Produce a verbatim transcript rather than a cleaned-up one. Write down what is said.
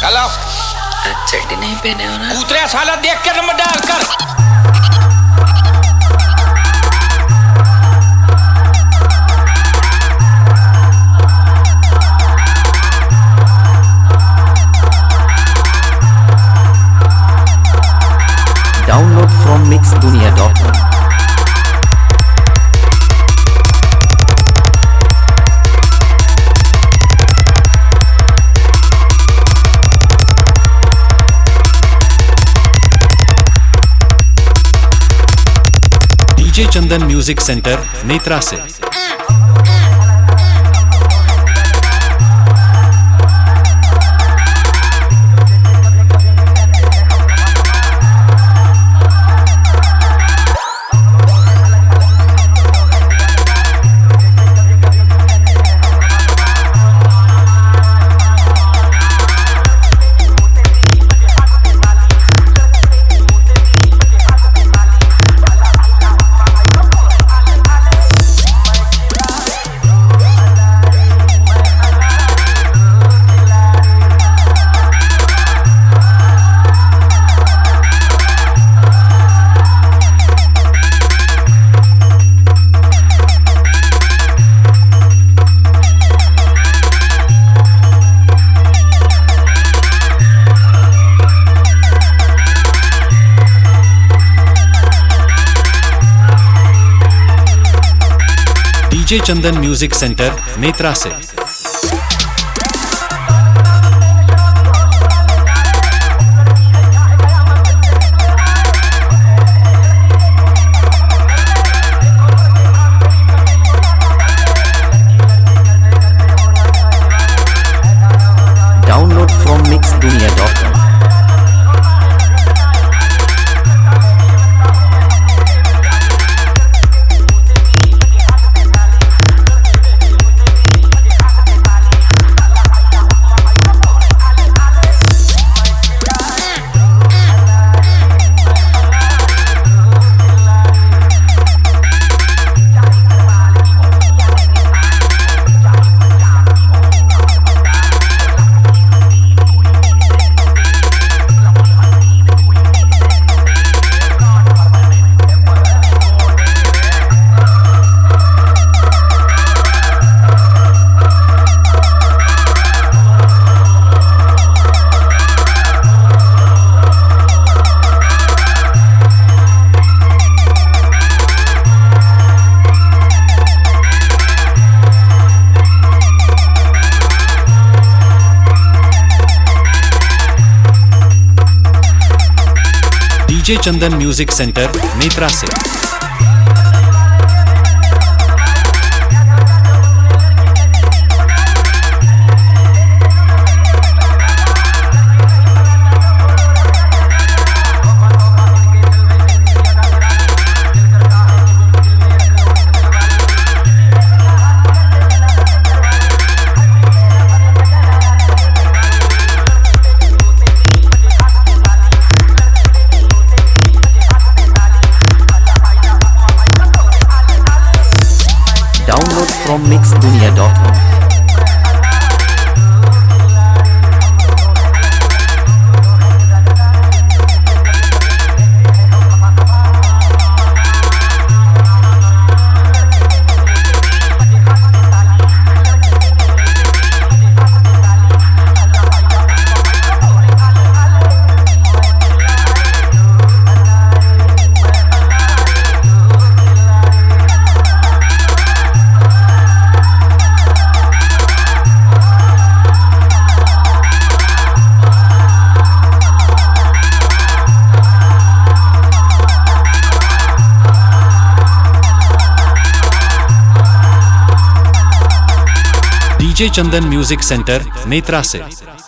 Hello, चड्डी नहीं पहने हो ना? कूतरे साला देख के नंबर डाल कर। Download from mix dunia dot com. DJ Chandan music centre Netra से। DJ Chandan music centre Netra से। Download from mix dunia dot com. DJ Chandan music centre Netra से। Download from mix dunia dot com. DJ Chandan music centre Netra से।